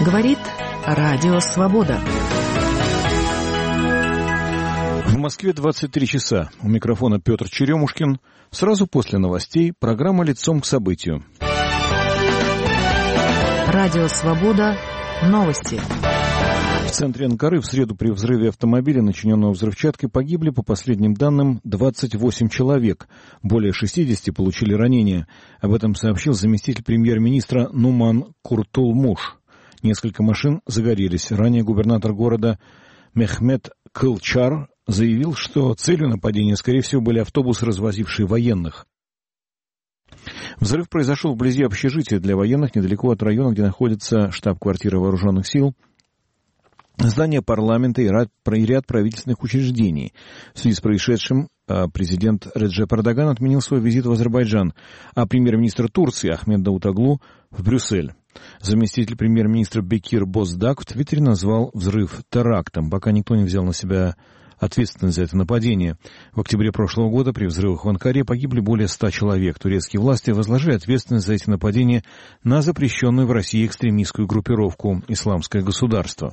Говорит Радио Свобода. В Москве 23 часа. У микрофона Петр Черемушкин. Сразу после новостей программа «Лицом к событию». Радио Свобода. Новости. В центре Анкары в среду при взрыве автомобиля, начиненного взрывчаткой, погибли, по последним данным, 28 человек. Более 60 получили ранения. Об этом сообщил заместитель премьер-министра Нуман Куртулмуш. Несколько машин загорелись. Ранее губернатор города Мехмет Кылчар заявил, что целью нападения, скорее всего, были автобусы, развозившие военных. Взрыв произошел вблизи общежития для военных, недалеко от района, где находится штаб-квартира вооруженных сил, здание парламента и ряд правительственных учреждений. В связи с происшедшим президент Реджеп Эрдоган отменил свой визит в Азербайджан, а премьер-министр Турции Ахмед Давутоглу в Брюссель. Заместитель премьер-министра Бекир Боздак в Твиттере назвал взрыв терактом, пока никто не взял на себя ответственность за это нападение. В октябре прошлого года при взрывах в Анкаре погибли более 100 человек. Турецкие власти возложили ответственность за эти нападения на запрещенную в России экстремистскую группировку «Исламское государство».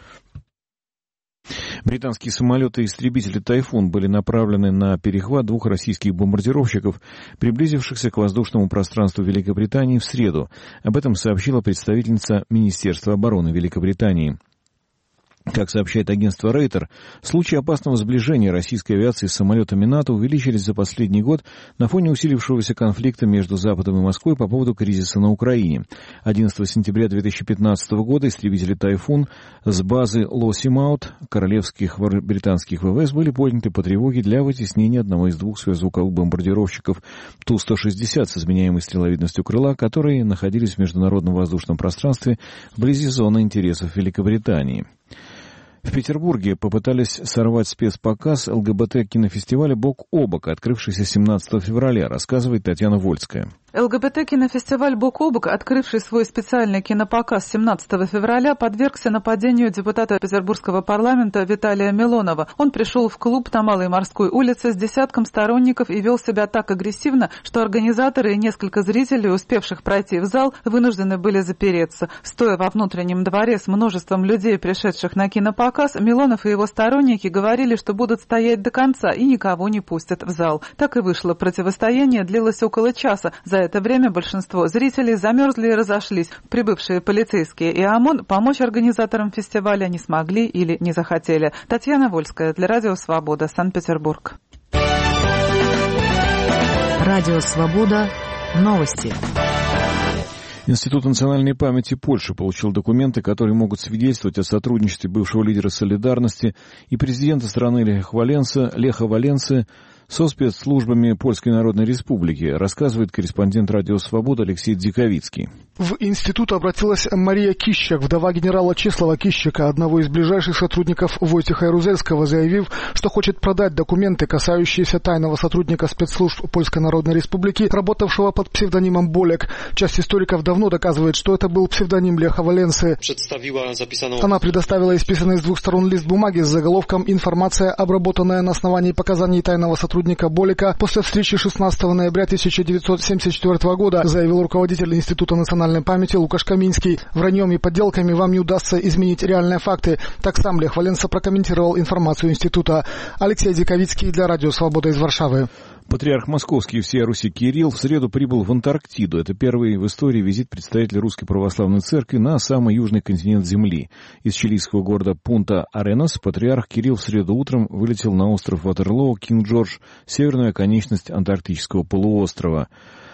Британские самолеты-истребители «Тайфун» были направлены на перехват двух российских бомбардировщиков, приблизившихся к воздушному пространству Великобритании в среду. Об этом сообщила представительница Министерства обороны Великобритании. Как сообщает агентство Рейтер, случаи опасного сближения российской авиации с самолетами НАТО увеличились за последний год на фоне усилившегося конфликта между Западом и Москвой по поводу кризиса на Украине. 11 сентября 2015 года истребители «Тайфун» с базы Лосимаут королевских британских ВВС были подняты по тревоге для вытеснения одного из двух сверхзвуковых бомбардировщиков Ту-160 с изменяемой стреловидностью крыла, которые находились в международном воздушном пространстве вблизи зоны интересов Великобритании. В Петербурге попытались сорвать спецпоказ ЛГБТ-кинофестиваля «Бок о бок», открывшийся 17 февраля, рассказывает Татьяна Вольская. ЛГБТ-кинофестиваль «Бок о бок», открывший свой специальный кинопоказ 17 февраля, подвергся нападению депутата Петербургского парламента Виталия Милонова. Он пришел в клуб на Малой Морской улице с десятком сторонников и вел себя так агрессивно, что организаторы и несколько зрителей, успевших пройти в зал, вынуждены были запереться. Стоя во внутреннем дворе с множеством людей, пришедших на кинопоказ, Милонов и его сторонники говорили, что будут стоять до конца и никого не пустят в зал. Так и вышло. Противостояние длилось около часа. За это время большинство зрителей замерзли и разошлись. Прибывшие полицейские и ОМОН помочь организаторам фестиваля не смогли или не захотели. Татьяна Вольская для Радио Свобода, Санкт-Петербург. Радио Свобода. Новости. Институт национальной памяти Польши получил документы, которые могут свидетельствовать о сотрудничестве бывшего лидера «Солидарности» и президента страны Леха Валенсы со спецслужбами Польской Народной Республики, рассказывает корреспондент Радио Свобода Алексей Дзиковицкий. В институт обратилась Мария Кищак, вдова генерала Чеслава Кищака, одного из ближайших сотрудников Войтеха Ярузельского, заявив, что хочет продать документы, касающиеся тайного сотрудника спецслужб Польской Народной Республики, работавшего под псевдонимом Болек. Часть историков давно доказывает, что это был псевдоним Леха Валенсы. Она предоставила исписанный с двух сторон лист бумаги с заголовком «Информация, обработанная на основании показаний тайного сотрудника Болека после встречи 16 ноября 1974 года», заявил руководитель Института национальной памяти Лукаш Каминский. «Враньем и подделками вам не удастся изменить реальные факты». Так сам Лех Валенса прокомментировал информацию института. Алексей Дзиковицкий для Радио Свобода из Варшавы. Патриарх Московский и всея Руси Кирилл в среду прибыл в Антарктиду. Это первый в истории визит представителя Русской Православной Церкви на самый южный континент Земли. Из чилийского города Пунта-Аренас патриарх Кирилл в среду утром вылетел на остров Ватерлоо, Кинг-Джордж, северную оконечность антарктического полуострова.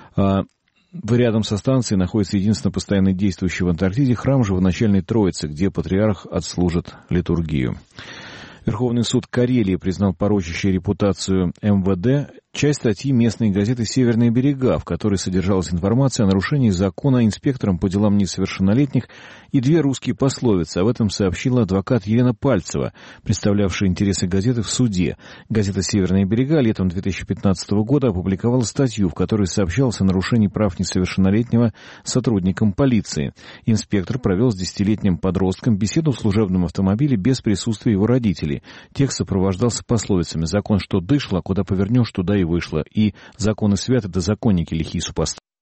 Рядом со станцией находится единственный постоянно действующий в Антарктиде храм Живоначальной Троицы, где патриарх отслужит литургию. Верховный суд Карелии признал порочащей репутацию МВД часть статьи местной газеты «Северные берега», в которой содержалась информация о нарушении закона инспектором по делам несовершеннолетних и две русские пословицы. Об этом сообщила адвокат Елена Пальцева, представлявшая интересы газеты в суде. Газета «Северные берега» летом 2015 года опубликовала статью, в которой сообщалось о нарушении прав несовершеннолетнего сотрудником полиции. Инспектор провел с 10-летним подростком беседу в служебном автомобиле без присутствия его родителей. Текст сопровождался пословицами: «Закон, что дышло, куда повернешь, туда и вышло», и «Законы святы, да законники лихие супостаты».